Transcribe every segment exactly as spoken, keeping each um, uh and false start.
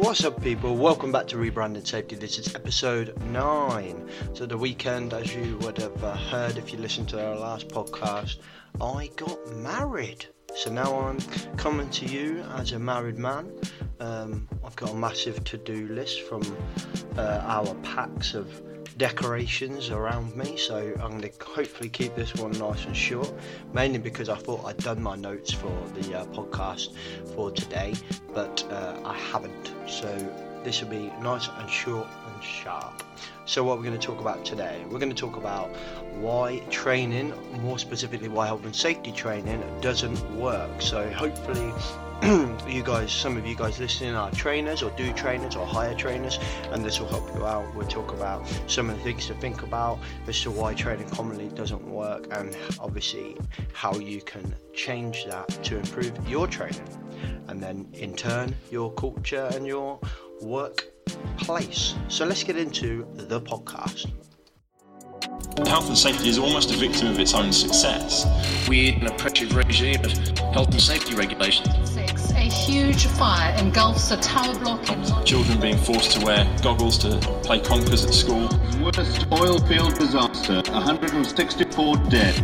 What's up, people? Welcome back to Rebranding Safety. This is episode nine. So the weekend, as you would have uh, heard if you listened to our last podcast, I got married. So now I'm coming to you as a married man. Um, I've got a massive to-do list from uh, our packs of decorations around me, so I'm going to hopefully keep this one nice and short, mainly because I thought I'd done my notes for the uh, podcast for today, but uh, I haven't, so this will be nice and short and sharp. So what we're going to talk about today, we're going to talk about why training, more specifically why health and safety training doesn't work. So hopefully you guys, some of you guys listening are trainers or do trainers or hire trainers, and this will help you out. We'll talk about some of the things to think about as to why training commonly doesn't work, and obviously how you can change that to improve your training, and then in turn your culture and your workplace. So let's get into the podcast. Health and safety is almost a victim of its own success. We're in a oppressive regime of health and safety regulations. Six, a huge fire engulfs a tower block in London. Children being forced to wear goggles to play conkers at school. Worst oil field disaster, one hundred sixty-four dead.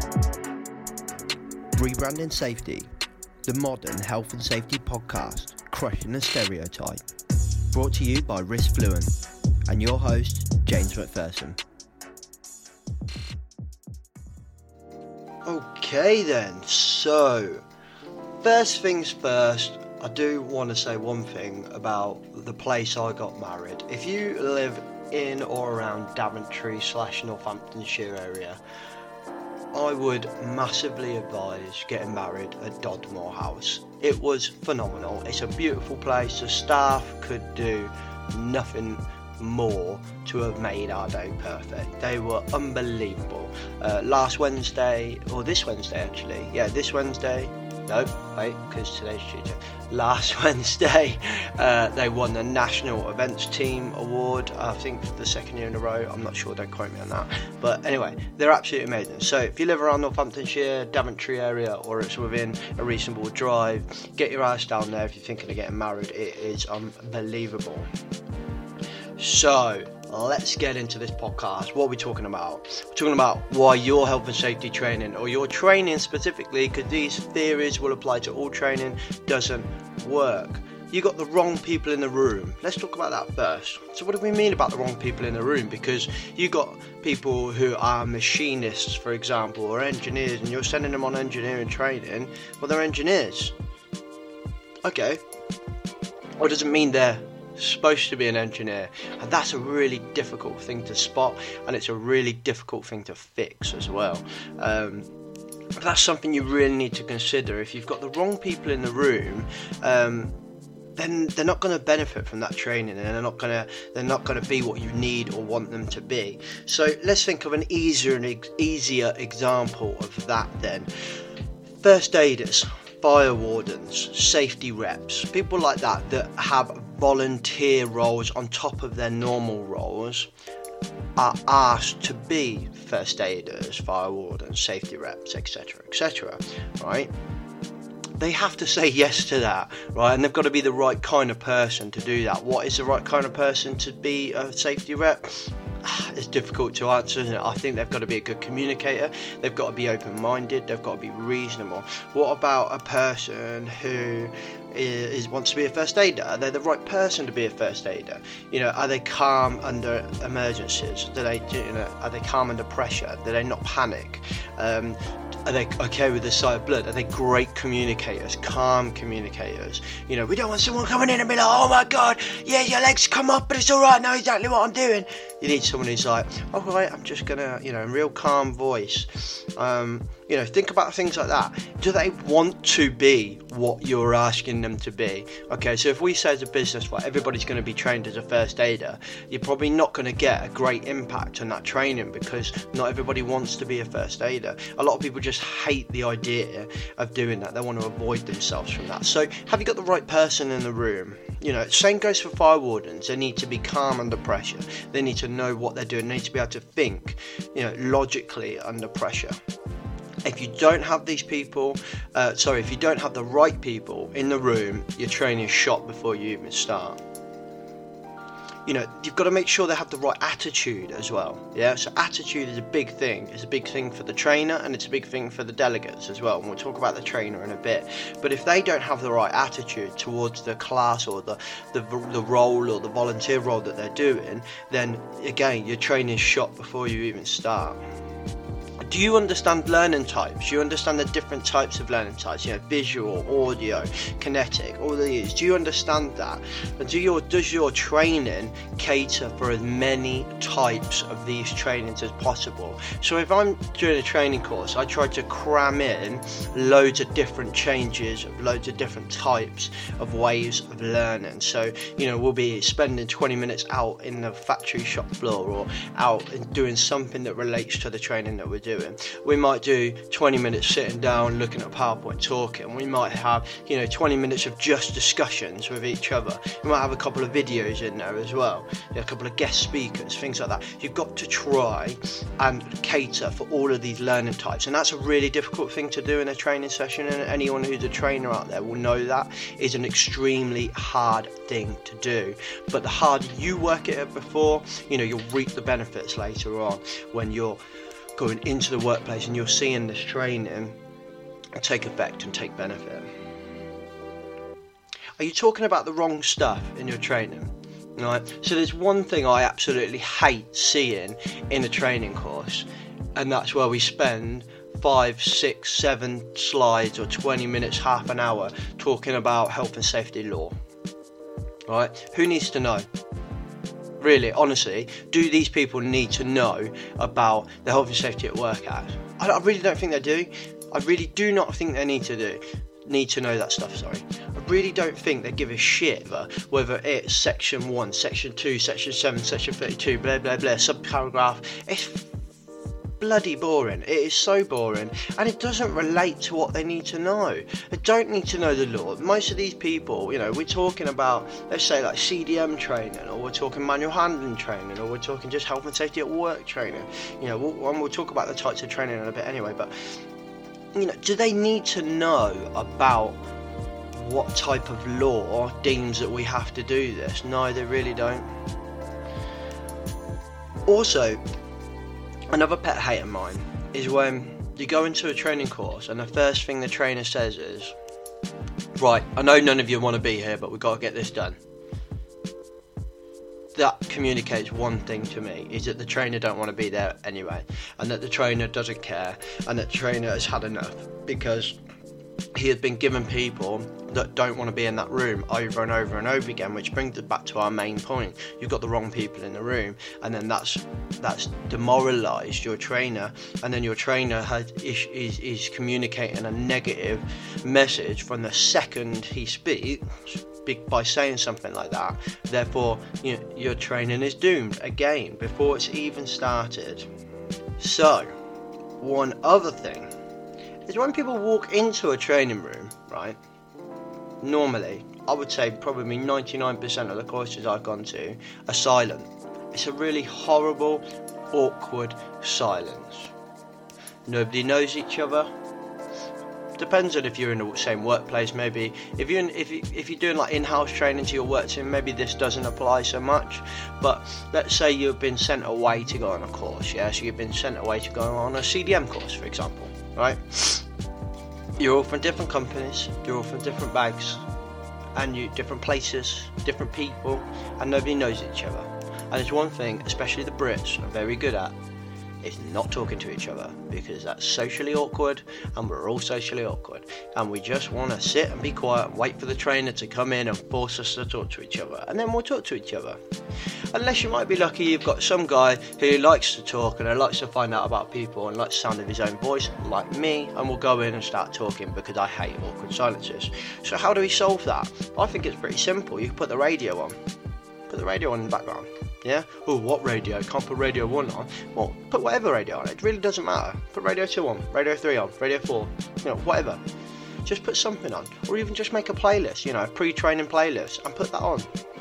Rebranding Safety, the modern health and safety podcast, crushing the stereotype. Brought to you by Risk Fluent and your host, James McPherson. Okay then, so first things first, I do want to say one thing about the place I got married. If you live in or around Daventry slash Northamptonshire area, I would massively advise getting married at Dodmore House. It was phenomenal. It's a beautiful place. The staff could do nothing more to have made our day perfect. They were unbelievable. Uh, last Wednesday, or this Wednesday actually, yeah, this Wednesday, no, wait, because today's Tuesday. Last Wednesday, uh, they won the National Events Team Award, I think for the second year in a row. I'm not sure, don't quote me on that. But anyway, they're absolutely amazing. So if you live around Northamptonshire, Daventry area, or it's within a reasonable drive, get your ass down there if you're thinking of getting married. It is unbelievable. So, let's get into this podcast. What are we talking about? We're talking about why your health and safety training, or your training specifically, because these theories will apply to all training, doesn't work. You got the wrong people in the room. Let's talk about that first. So what do we mean about the wrong people in the room? Because you got people who are machinists, for example, or engineers, and you're sending them on engineering training. Well, they're engineers. Okay. What does it mean they're supposed to be an engineer? And that's a really difficult thing to spot, and it's a really difficult thing to fix as well. Um, that's something you really need to consider. If you've got the wrong people in the room, um, then they're not going to benefit from that training, and they're not going to they're not going to be what you need or want them to be. So let's think of an easier and ex- easier example of that then. First aiders, fire wardens, safety reps, people like that that have volunteer roles on top of their normal roles are asked to be first aiders, fire wardens, safety reps, etc, etc, right? They have to say yes to that, right? And they've got to be the right kind of person to do that. What is the right kind of person to be a safety rep? It's difficult to answer, isn't it? I think they've got to be a good communicator, they've got to be open-minded, they've got to be reasonable. What about a person who is, is wants to be a first aider? Are they the right person to be a first aider? You know, are they calm under emergencies? Do they, you know, are they calm under pressure? Do they not panic? Um, Are they okay with the sight of blood? Are they great communicators, calm communicators? You know, we don't want someone coming in and be like, oh my God, yeah, your legs come up, but it's all right, I know exactly what I'm doing. You need someone who's like, all right, I'm just gonna, you know, in real calm voice. Um, you know, think about things like that. Do they want to be what you're asking them to be? Okay, so if we say as a business, well, everybody's going to be trained as a first aider, you're probably not going to get a great impact on that training, because not everybody wants to be a first aider. A lot of people just hate the idea of doing that. They want to avoid themselves from that. So have you got the right person in the room? You know, same goes for fire wardens. They need to be calm under pressure. They need to know what they're doing. They need to be able to think, you know, logically under pressure. If you don't have these people, uh, sorry, if you don't have the right people in the room, your training is shot before you even start. you know, you've got to make sure they have the right attitude as well. Yeah, so attitude is a big thing. It's a big thing for the trainer, and it's a big thing for the delegates as well. And we'll talk about the trainer in a bit. But if they don't have the right attitude towards the class or the the, the role or the volunteer role that they're doing, then again, your training's shot before you even start. Do you understand learning types? Do you understand the different types of learning types? You know, visual, audio, kinetic, all of these. Do you understand that? And do your does your training cater for as many types of these trainings as possible? So if I'm doing a training course, I try to cram in loads of different changes, of loads of different types of ways of learning. So, you know, we'll be spending twenty minutes out in the factory shop floor or out and doing something that relates to the training that we're doing. We might do twenty minutes sitting down looking at PowerPoint talking. We might have, you know, twenty minutes of just discussions with each other. We might have a couple of videos in there as well, you know, a couple of guest speakers, things like that. You've got to try and cater for all of these learning types, and that's a really difficult thing to do in a training session, and anyone who's a trainer out there will know that is an extremely hard thing to do. But the harder you work at it before, you know, you'll reap the benefits later on when you're going into the workplace and you're seeing this training take effect and take benefit. Are you talking about the wrong stuff in your training? Right. So there's one thing I absolutely hate seeing in a training course, and that's where we spend five, six, seven slides or twenty minutes, half an hour talking about health and safety law. Right? Who needs to know? Really, honestly, do these people need to know about the Health and Safety at Work Act? I, I really don't think they do. I really do not think they need to do need to know that stuff. Sorry, I really don't think they give a shit whether it's section one, section two, section seven, section thirty-two, blah blah blah, subparagraph. It's bloody boring. It is so boring, and it doesn't relate to what they need to know. They don't need to know the law. Most of these people, you know, we're talking about, let's say, like C D M training, or we're talking manual handling training, or we're talking just health and safety at work training. You know, we'll, and we'll talk about the types of training in a bit anyway. But you know, do they need to know about what type of law deems that we have to do this? No, they really don't. Also, another pet hate of mine is when you go into a training course and the first thing the trainer says is, right, I know none of you want to be here, but we've got to get this done. That communicates one thing to me, is that the trainer don't want to be there anyway, and that the trainer doesn't care, and that the trainer has had enough, because he has been given people that don't want to be in that room over and over and over again, which brings us back to our main point. You've got the wrong people in the room, and then that's that's demoralised your trainer, and then your trainer has, is, is, is communicating a negative message from the second he speaks by saying something like that. Therefore, you know, your training is doomed again before it's even started. So, one other thing is when people walk into a training room, right? Normally, I would say probably ninety-nine percent of the courses I've gone to are silent. It's a really horrible, awkward silence. Nobody knows each other. Depends on if you're in the same workplace. Maybe if you're in, if you, if you're doing like in-house training to your work team, maybe this doesn't apply so much. But let's say you've been sent away to go on a course, yeah. So you've been sent away to go on a C D M course, for example, right? You're all from different companies. You're all from different bags, and you different places, different people, and nobody knows each other. And there's one thing, especially the Brits are very good at, is not talking to each other, because that's socially awkward, and we're all socially awkward, and we just want to sit and be quiet and wait for the trainer to come in and force us to talk to each other, and then we'll talk to each other. Unless you might be lucky, you've got some guy who likes to talk and who likes to find out about people and likes the sound of his own voice, like me, and we'll go in and start talking, because I hate awkward silences. So how do we solve that? I think it's pretty simple. You can put the radio on. Put the radio on in the background. Yeah? Oh, what radio? Can't put Radio one on. Well, put whatever radio on. It really doesn't matter. Put Radio two on, Radio three on, Radio four, you know, whatever. Just put something on. Or even just make a playlist, you know, a pre-training playlist, and put that on.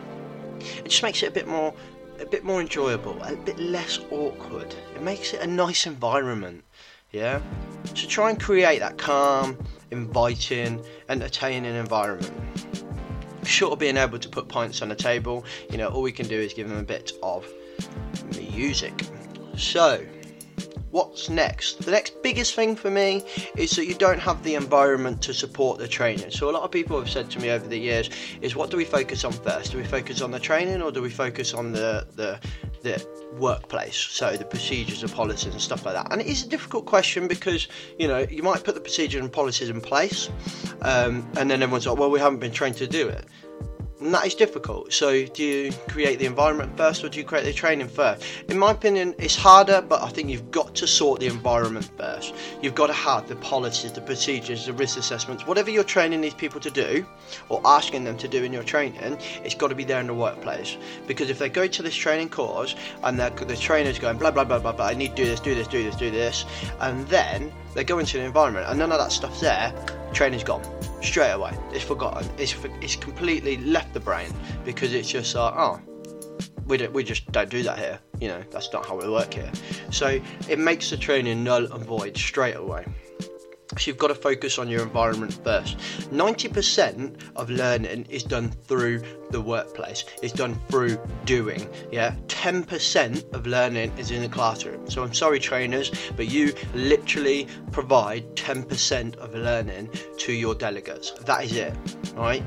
It just makes it a bit more a bit more enjoyable, a bit less awkward. It makes it a nice environment, yeah? So try and create that calm, inviting, entertaining environment. short of being able to put points on the table, you know, all we can do is give them a bit of music. So, what's next? The next biggest thing for me is that you don't have the environment to support the training. So a lot of people have said to me over the years is, what do we focus on first? Do we focus on the training, or do we focus on the the, the workplace? So the procedures and policies and stuff like that. And it is a difficult question because, you know, you might put the procedures and policies in place um, and then everyone's like, well, we haven't been trained to do it. And that is difficult. So do you create the environment first, or do you create the training first? In my opinion, it's harder, but I think you've got to sort the environment first. You've got to have the policies, the procedures, the risk assessments, whatever you're training these people to do or asking them to do in your training, it's got to be there in the workplace. Because if they go to this training course and the trainer's going blah blah blah blah blah, I need to do this, do this, do this, do this, and then they go into the environment and none of that stuff's there, training's gone straight away. It's forgotten. It's it's completely left the brain, because it's just like, oh, we don't, we just don't do that here. You know, that's not how we work here. So it makes the training null and void straight away. So you've got to focus on your environment first. ninety percent of learning is done through the workplace. It's done through doing. Yeah, ten percent of learning is in the classroom. So I'm sorry, trainers, but you literally provide ten percent of learning to your delegates. That is it. All right.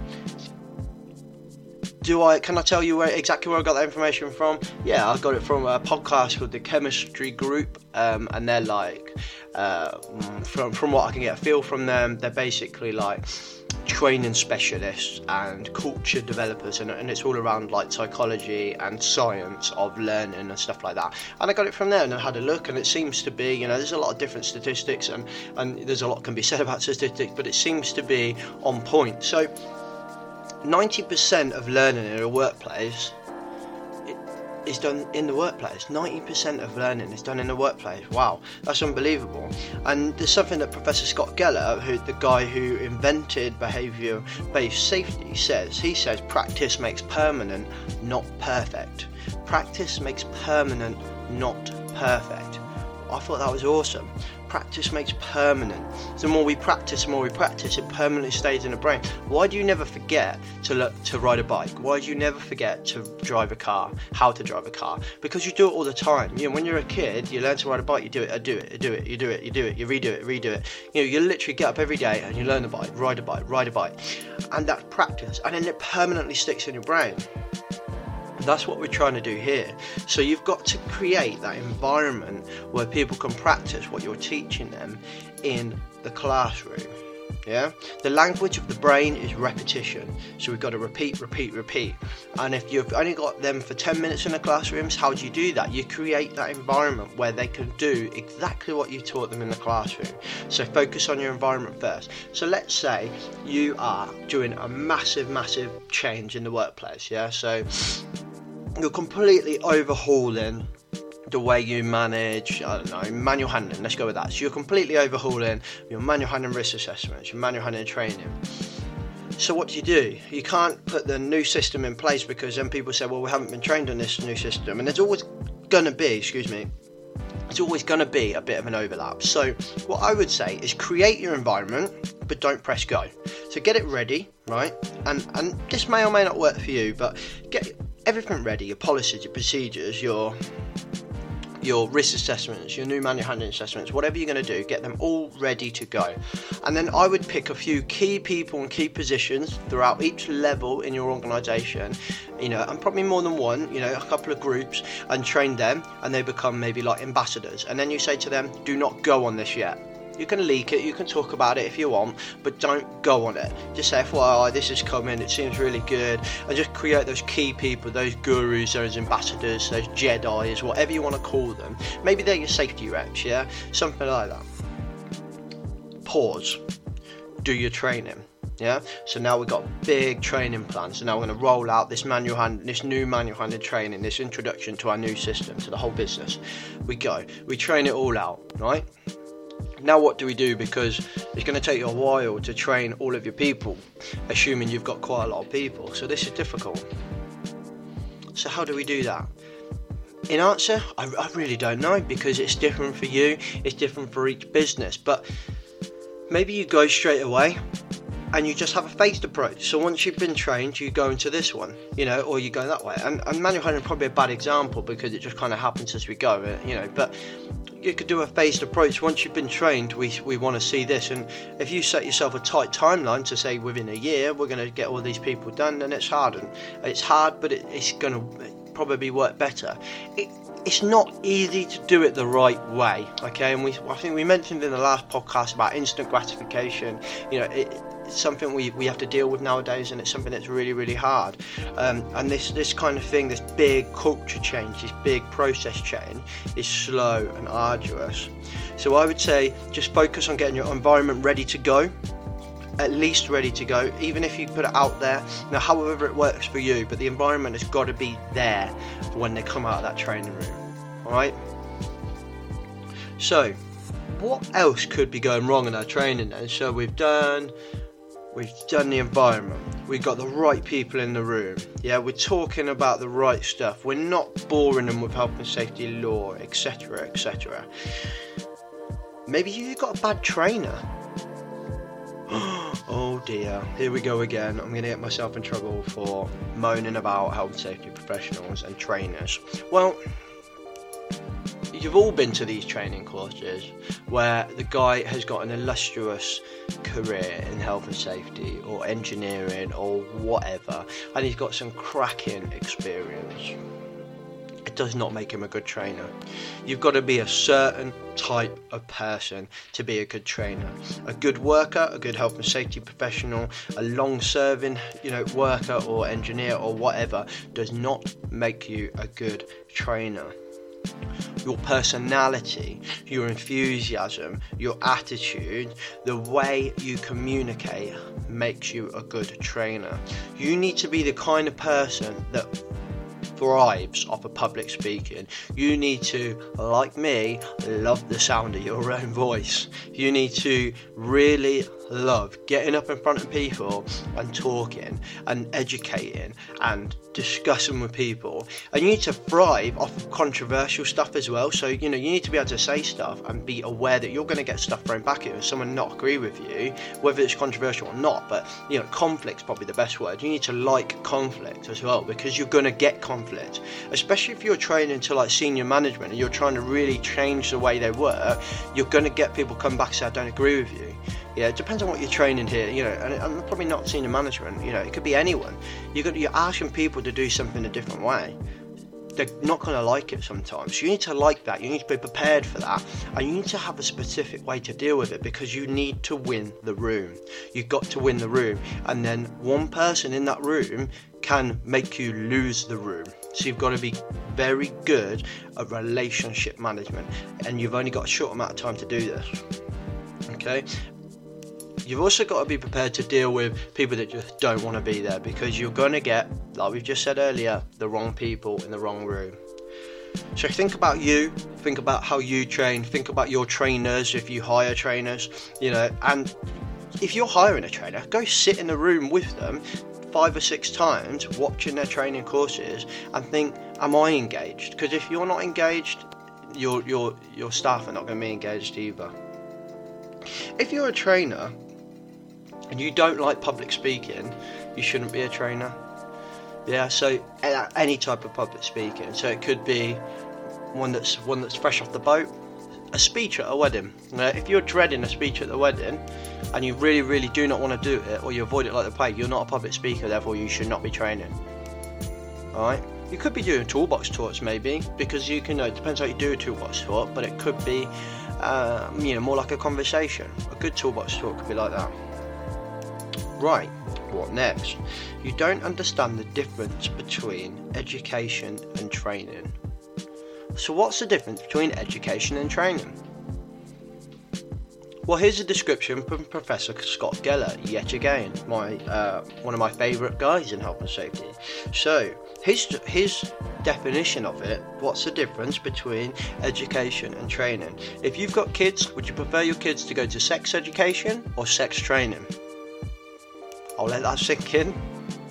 Do I? Can I tell you where exactly where I got that information from? Yeah, I got it from a podcast called The Chemistry Group, um, and they're like, uh, from from what I can get a feel from them, they're basically like training specialists and culture developers, and, and it's all around like psychology and science of learning and stuff like that. And I got it from there, and I had a look, and it seems to be, you know, there's a lot of different statistics, and and there's a lot can be said about statistics, but it seems to be on point. So ninety percent of learning in a workplace is done in the workplace. ninety percent of learning is done in the workplace. Wow, that's unbelievable. And there's something that Professor Scott Geller, who the guy who invented behaviour-based safety, says. He says practice makes permanent, not perfect. Practice makes permanent, not perfect. I thought that was awesome. Practice makes permanent. The more we practice, the more we practice, it permanently stays in the brain. Why do you never forget to look, to ride a bike? Why do you never forget to drive a car? How to drive a car? Because you do it all the time. You know, when you're a kid, you learn to ride a bike. You do it. I do it. I do it. You do it. You do it. You redo it. Redo it. You know, you literally get up every day and you learn a bike, ride a bike, ride a bike, and that's practice. And then it permanently sticks in your brain. That's what we're trying to do here. So you've got to create that environment where people can practice what you're teaching them in the classroom. Yeah, the language of the brain is repetition. So we've got to repeat, repeat, repeat. And if you've only got them for ten minutes in the classrooms, how do you do that? You create that environment where they can do exactly what you taught them in the classroom. So focus on your environment first. So let's say you are doing a massive, massive change in the workplace. Yeah, so you're completely overhauling the way you manage, I don't know, manual handling, let's go with that. So you're completely overhauling your manual handling risk assessments, your manual handling training. So what do you do? You can't put the new system in place, because then people say, well, we haven't been trained on this new system. And there's always going to be, excuse me, there's always going to be a bit of an overlap. So what I would say is create your environment, but don't press go. So get it ready, right? And and this may or may not work for you, but get everything ready, your policies, your procedures, your your risk assessments, your new manual handling assessments, whatever you're going to do, get them all ready to go. And then I would pick a few key people and key positions throughout each level in your organisation, you know, and probably more than one, you know, a couple of groups, and train them, and they become maybe like ambassadors. And then you say to them, do not go on this yet. You can leak it, you can talk about it if you want, but don't go on it. Just say, F Y I, this is coming, it seems really good, and just create those key people, those gurus, those ambassadors, those Jedis, whatever you want to call them. Maybe they're your safety reps, yeah? Something like that. Pause. Do your training. Yeah, so now we've got big training plans. So now we're going to roll out this manual hand, this new manual handling training, this introduction to our new system, to the whole business. We go, we train it all out, right? Now what do we do? Because it's going to take you a while to train all of your people, assuming you've got quite a lot of people. So this is difficult. So how do we do that? In answer, I, I really don't know, because it's different for you, it's different for each business. But maybe you go straight away and you just have a phased approach. So once you've been trained, you go into this one, you know, or you go that way. And, and manual handling is probably a bad example because it just kind of happens as we go, you know, but you could do a phased approach. Once you've been trained, we we want to see this, and if you set yourself a tight timeline to say within a year we're going to get all these people done, then it's hard, and it's hard, but it, it's going to probably work better. It, it's not easy to do it the right way, okay? And we I think we mentioned in the last podcast about instant gratification. You know, it, it's something we, we have to deal with nowadays, and it's something that's really, really hard. Um, and this, this kind of thing, this big culture change, this big process change is slow and arduous. So I would say just focus on getting your environment ready to go, at least ready to go, even if you put it out there. Now, however it works for you, but the environment has got to be there when they come out of that training room, alright? So, what else could be going wrong in our training then? So we've done... We've done the environment, we've got the right people in the room, yeah, we're talking about the right stuff, we're not boring them with health and safety law, etc, et cetera. Maybe you've got a bad trainer. Oh dear, here we go again. I'm going to get myself in trouble for moaning about health and safety professionals and trainers. Well, you've all been to these training courses where the guy has got an illustrious career in health and safety or engineering or whatever, and he's got some cracking experience. It does not make him a good trainer. You've got to be a certain type of person to be a good trainer. A good worker, a good health and safety professional, a long-serving, you know, worker or engineer or whatever does not make you a good trainer. Your personality, your enthusiasm, your attitude, the way you communicate makes you a good trainer. You need to be the kind of person that thrives off of public speaking. You need to, like me, love the sound of your own voice. You need to really love getting up in front of people and talking and educating and discussing with people. And you need to thrive off of controversial stuff as well. So, you know, you need to be able to say stuff and be aware that you're going to get stuff thrown back at you and someone not agree with you, whether it's controversial or not. But, you know, conflict's probably the best word. You need to like conflict as well, because you're going to get conflict, especially if you're training to like senior management and you're trying to really change the way they work. You're going to get people come back and say, I don't agree with you. Yeah, it depends on what you're training here, you know, and I'm probably not senior management, you know, it could be anyone. You're, gonna, you're asking people to do something a different way. They're not going to like it sometimes. You need to like that, you need to be prepared for that, and you need to have a specific way to deal with it, because you need to win the room. You've got to win the room, and then one person in that room can make you lose the room. So you've got to be very good at relationship management, and you've only got a short amount of time to do this, okay? You've also got to be prepared to deal with people that just don't want to be there, because you're going to get, like we've just said earlier, the wrong people in the wrong room. So think about you, think about how you train, think about your trainers if you hire trainers, you know, and if you're hiring a trainer, go sit in the room with them five or six times watching their training courses and think, am I engaged? Because if you're not engaged, your your your staff are not going to be engaged either. If you're a trainer and you don't like public speaking, you shouldn't be a trainer. Yeah, so any type of public speaking. So it could be one that's one that's fresh off the boat, a speech at a wedding. Uh, if you're dreading a speech at the wedding and you really, really do not want to do it, or you avoid it like the plague, you're not a public speaker, therefore you should not be training. Alright? You could be doing toolbox talks maybe, because you can, you know, it depends how you do a toolbox talk, but it could be um, you know, more like a conversation. A good toolbox talk could be like that. Right, what next? You don't understand the difference between education and training. So what's the difference between education and training? Well, here's a description from Professor Scott Geller, yet again, my uh, one of my favourite guys in health and safety. So, his his definition of it, what's the difference between education and training? If you've got kids, would you prefer your kids to go to sex education or sex training? I'll let that sink in.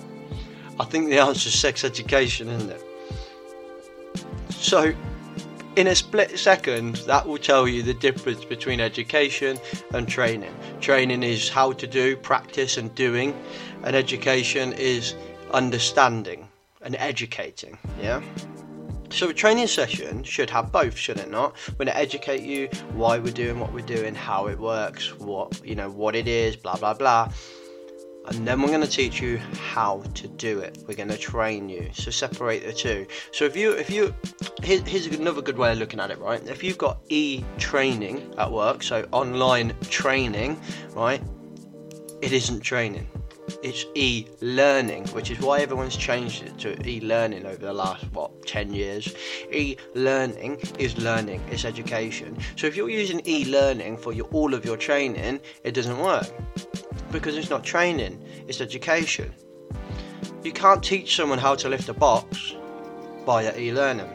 I think the answer is sex education, isn't it? So, in a split second, that will tell you the difference between education and training. Training is how to do, practice and doing, and education is understanding and educating, yeah? So a training session should have both, should it not? We're going to educate you why we're doing what we're doing, how it works, what, you know, what it is, blah, blah, blah. And then we're going to teach you how to do it. We're going to train you. So separate the two. So if you, if you, here's, here's another good way of looking at it, right? If you've got e-training at work, so online training, right? It isn't training. It's e-learning, which is why everyone's changed it to e-learning over the last, what, ten years. E-learning is learning, it's education. So if you're using e-learning for your, all of your training, it doesn't work. Because it's not training, it's education. You can't teach someone how to lift a box via e-learning.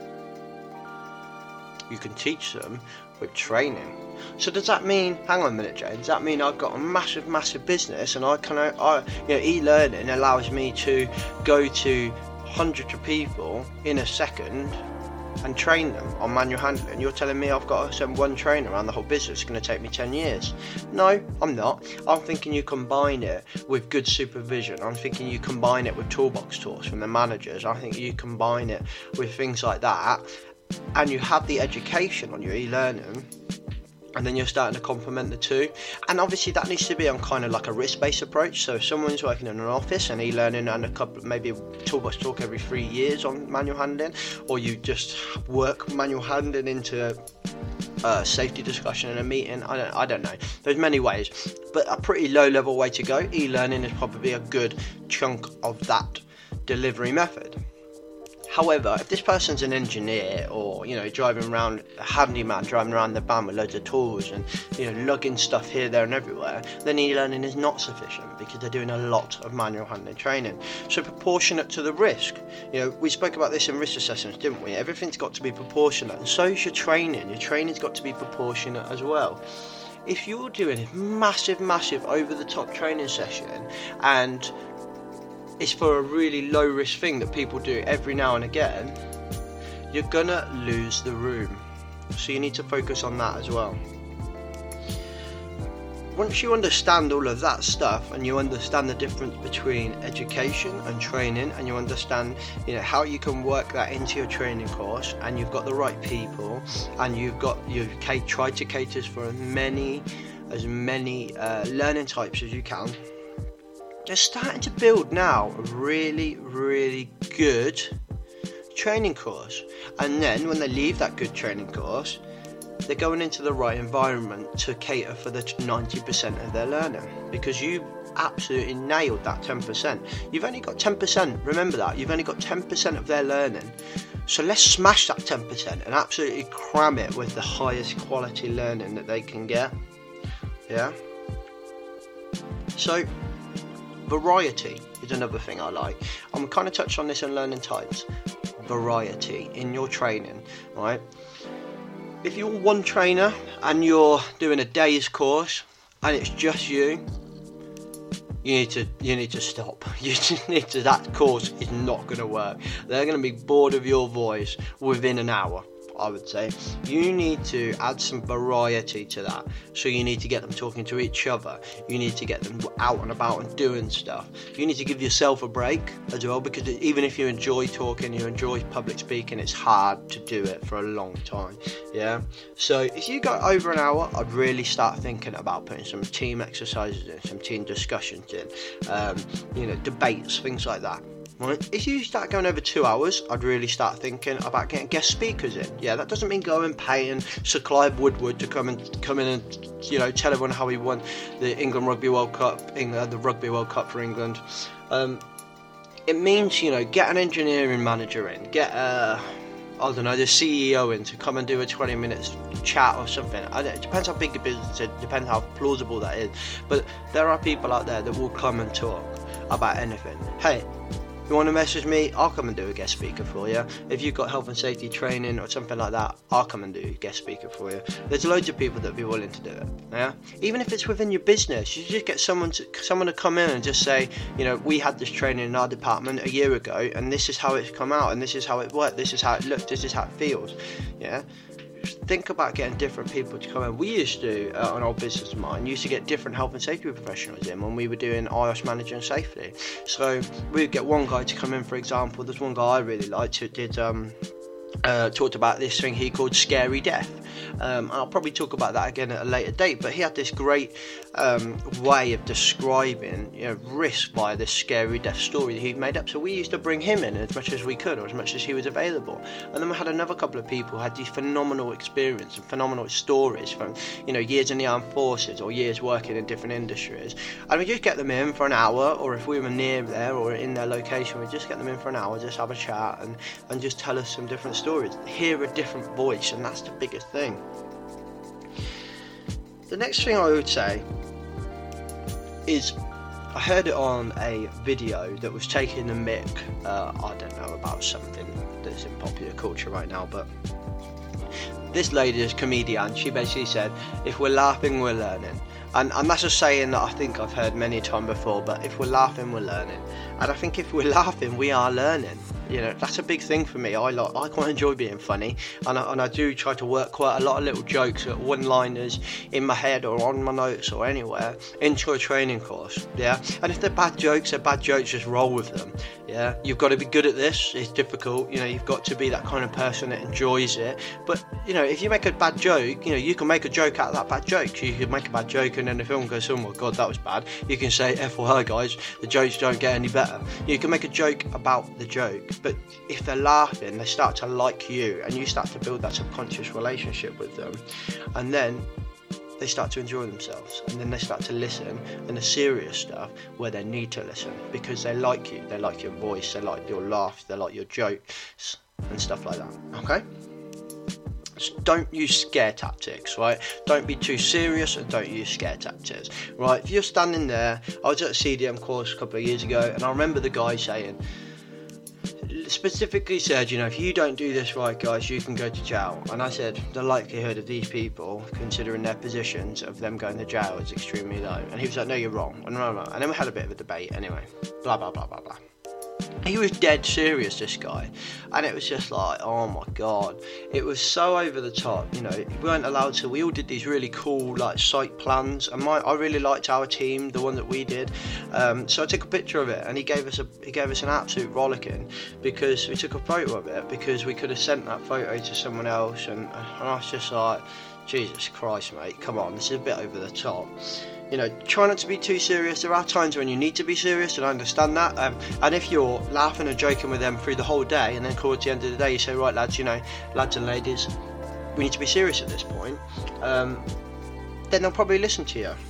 You can teach them with training. So does that mean, hang on a minute, James, does that mean I've got a massive, massive business and I can, I, you know, e-learning allows me to go to hundreds of people in a second and train them on manual handling? You're telling me I've got to send one trainer around the whole business, it's going to take me ten years. No, I'm not. I'm thinking you combine it with good supervision. I'm thinking you combine it with toolbox talks from the managers. I think you combine it with things like that, and you have the education on your e-learning, and then you're starting to complement the two. And obviously that needs to be on kind of like a risk-based approach. So if someone's working in an office and e-learning and a couple, maybe a toolbox talk every three years on manual handling, or you just work manual handling into a safety discussion in a meeting, I don't, I don't know. There's many ways, but a pretty low-level way to go. E-learning is probably a good chunk of that delivery method. However, if this person's an engineer or, you know, driving around, a handyman driving around the van with loads of tools and, you know, lugging stuff here, there and everywhere, then e-learning is not sufficient because they're doing a lot of manual handling training. So proportionate to the risk. You know, we spoke about this in risk assessments, didn't we? Everything's got to be proportionate, and so is your training. Your training's got to be proportionate as well. If you're doing a massive, massive over-the-top training session and it's for a really low risk thing that people do every now and again, you're gonna lose the room. So you need to focus on that as well. Once you understand all of that stuff and you understand the difference between education and training, and you understand, you know, how you can work that into your training course, and you've got the right people, and you've got you've tried to cater for as many as many uh, learning types as you can, they're starting to build now a really, really good training course. And then when they leave that good training course, they're going into the right environment to cater for the ninety percent of their learning, because you absolutely nailed that ten percent. You've only got ten percent, remember that, you've only got ten percent of their learning. So let's smash that ten percent and absolutely cram it with the highest quality learning that they can get. Yeah? So variety is another thing I like. I'm kind of touched on this in learning types. Variety in your training, right? If you're one trainer and you're doing a day's course and it's just you, you need to you need to stop. You just need to. That course is not going to work. They're going to be bored of your voice within an hour, I would say. You need to add some variety to that. So you need to get them talking to each other. You need to get them out and about and doing stuff. You need to give yourself a break as well, because even if you enjoy talking, you enjoy public speaking, it's hard to do it for a long time. Yeah. So if you go over an hour, I'd really start thinking about putting some team exercises in, some team discussions in, um, you know, debates, things like that. Right. If you start going over two hours, I'd really start thinking about getting guest speakers in. Yeah, that doesn't mean go and paying Sir Clive Woodward to come and come in and, you know, tell everyone how he won the England Rugby World Cup, England, the Rugby World Cup for England. Um, it means, you know, get an engineering manager in, get a, I don't know, the C E O in to come and do a twenty minutes chat or something. I don't, it depends how big the business is, it depends how plausible that is. But there are people out there that will come and talk about anything. Hey, you want to message me, I'll come and do a guest speaker for you. If you've got health and safety training or something like that, I'll come and do a guest speaker for you. There's loads of people that be willing to do it. Yeah, even if it's within your business, you just get someone to someone to come in and just say, you know, we had this training in our department a year ago, and this is how it's come out, and this is how it worked, this is how it looked, this is how it feels. Yeah. Think about getting different people to come in. We used to, uh, on our business of mine, used to get different health and safety professionals in when we were doing I O S managing safety. So we'd get one guy to come in, for example. There's one guy I really liked who did um, uh, talked about this thing he called scary death. Um, I'll probably talk about that again at a later date, but he had this great um, way of describing, you know, risk by this scary death story that he'd made up. So we used to bring him in as much as we could, or as much as he was available. And then we had another couple of people who had these phenomenal experience and phenomenal stories from, you know, years in the armed forces or years working in different industries. And we just get them in for an hour, or if we were near there or in their location, we just get them in for an hour, just have a chat and, and just tell us some different stories, hear a different voice, and that's the biggest thing. The next thing I would say is I heard it on a video that was taking the mick, uh, I don't know, about something that's in popular culture right now, but this lady is a comedian. She basically said, if we're laughing, we're learning. And, and that's a saying that I think I've heard many a time before, but if we're laughing, we're learning. And I think if we're laughing, we are learning. You know, that's a big thing for me. I like, I quite enjoy being funny, and I, and I do try to work quite a lot of little jokes, one-liners in my head or on my notes or anywhere into a training course. Yeah, and if they're bad jokes, they're bad jokes. Just roll with them. Yeah, you've got to be good at this. It's difficult. You know, you've got to be that kind of person that enjoys it. But you know, if you make a bad joke, you know, you can make a joke out of that bad joke. You can make a bad joke, and then the film goes, oh my god, that was bad. You can say, F Y I guys, the jokes don't get any better. You can make a joke about the joke. But if they're laughing, they start to like you, and you start to build that subconscious relationship with them, and then they start to enjoy themselves, and then they start to listen in the serious stuff where they need to listen, because they like you, they like your voice, they like your laughs, they like your jokes and stuff like that. Okay, so don't use scare tactics, right? Don't be too serious, and don't use scare tactics, right? If you're standing there, I was at a C D M course a couple of years ago, and I remember the guy saying, specifically said, you know, if you don't do this right, guys, you can go to jail. And I said, the likelihood of these people, considering their positions, of them going to jail is extremely low. And he was like, no, you're wrong. And, no, no. And then we had a bit of a debate anyway. Blah, blah, blah, blah, blah. He was dead serious, this guy, and it was just like, oh my god, it was so over the top. You know, we weren't allowed to. We all did these really cool like site plans, and my I really liked our team, the one that we did. Um, so I took a picture of it, and he gave us a he gave us an absolute rollicking, because we took a photo of it, because we could have sent that photo to someone else, and, and I was just like, Jesus Christ, mate, come on, this is a bit over the top. You know, try not to be too serious. There are times when you need to be serious, and I understand that. Um, and if you're laughing and joking with them through the whole day, and then towards the end of the day you say, right lads, you know, lads and ladies, we need to be serious at this point, um, then they'll probably listen to you.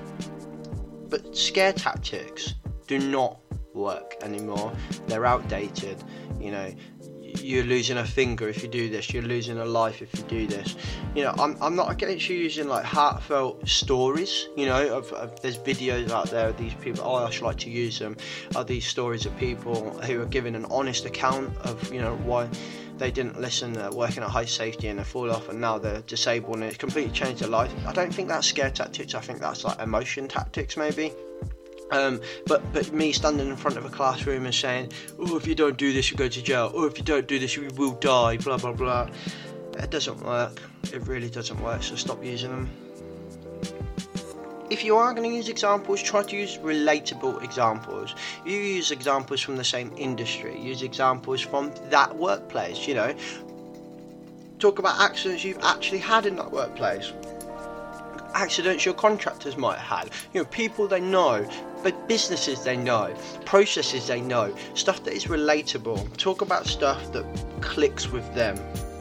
But scare tactics do not work anymore. They're outdated. You know, you're losing a finger if you do this, you're losing a life if you do this. You know, I'm, I'm not against you using like heartfelt stories, you know, of, of, there's videos out there of these people, oh, I should like to use them, are these stories of people who are giving an honest account of, you know, why they didn't listen, uh, working at high safety, and they fall off and now they're disabled and it's completely changed their life. I don't think that's scare tactics, I think that's like emotion tactics maybe. Um, but but me standing in front of a classroom and saying, oh, if you don't do this you go to jail, or if you don't do this you will die, blah blah blah, it doesn't work. It really doesn't work, so stop using them. If you are going to use examples, try to use relatable examples. You use examples from the same industry, use examples from that workplace, you know. Talk about accidents you've actually had in that workplace, accidents your contractors might have had, you know, people they know, but businesses they know, processes they know, stuff that is relatable. Talk about stuff that clicks with them.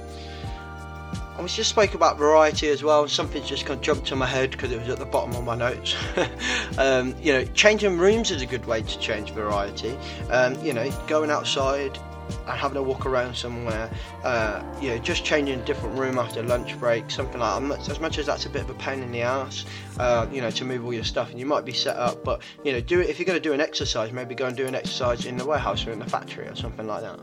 I was just spoke about variety as well. Something just kind of jumped to my head because it was at the bottom of my notes. um, you know, changing rooms is a good way to change variety. Um, you know, going outside, and having a walk around somewhere, uh, you know, just changing a different room after lunch break, something like that. As much as that's a bit of a pain in the ass, uh, you know, to move all your stuff, and you might be set up, but you know, do it if you're going to do an exercise. Maybe go and do an exercise in the warehouse or in the factory or something like that.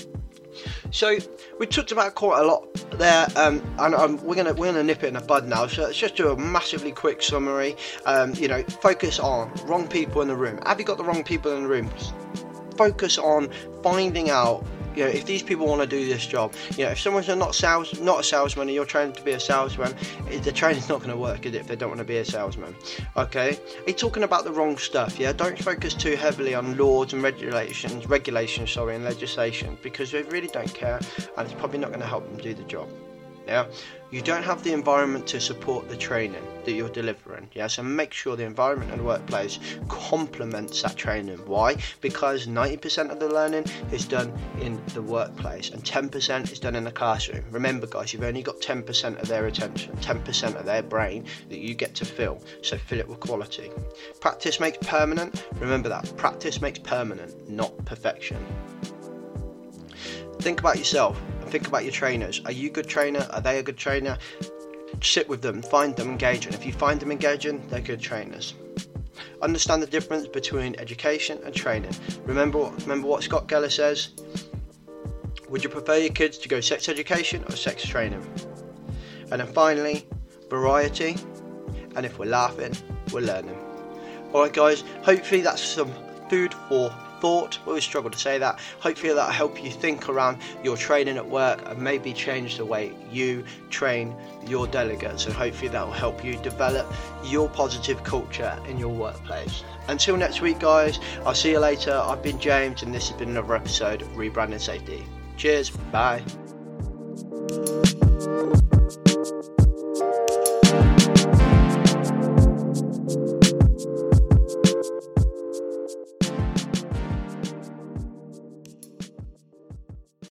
So we talked about quite a lot there, um, and um, we're gonna we're gonna nip it in the bud now. So let's just do a massively quick summary. Um, you know, focus on wrong people in the room. Have you got the wrong people in the room? Focus on finding out, you know, if these people want to do this job. You know, if someone's not sales, not a salesman, and you're trying to be a salesman, the training's not going to work, is it, if they don't want to be a salesman? Okay, you're talking about the wrong stuff. Yeah, don't focus too heavily on laws and regulations, regulations, sorry, and legislation, because they really don't care, and it's probably not going to help them do the job. Yeah, you don't have the environment to support the training that you're delivering. Yeah, so make sure the environment in the workplace complements that training. Why? Because ninety percent of the learning is done in the workplace and ten percent is done in the classroom. Remember, guys, you've only got ten percent of their attention, ten percent of their brain that you get to fill. So fill it with quality. Practice makes permanent. Remember that. Practice makes permanent, not perfection. Think about yourself and think about your trainers. Are you a good trainer? Are they a good trainer? Sit with them, find them engaging. If you find them engaging, they're good trainers. Understand the difference between education and training. Remember what, remember what Scott Geller says? Would you prefer your kids to go sex education or sex training? And then finally, variety. And if we're laughing, we're learning. Alright guys, hopefully that's some food for thought. I always struggle to say that. Hopefully that'll help you think around your training at work and maybe change the way you train your delegates, and hopefully that will help you develop your positive culture in your workplace. Until next week guys, I'll see you later. I've been James and this has been another episode of Rebranding Safety. Cheers, bye.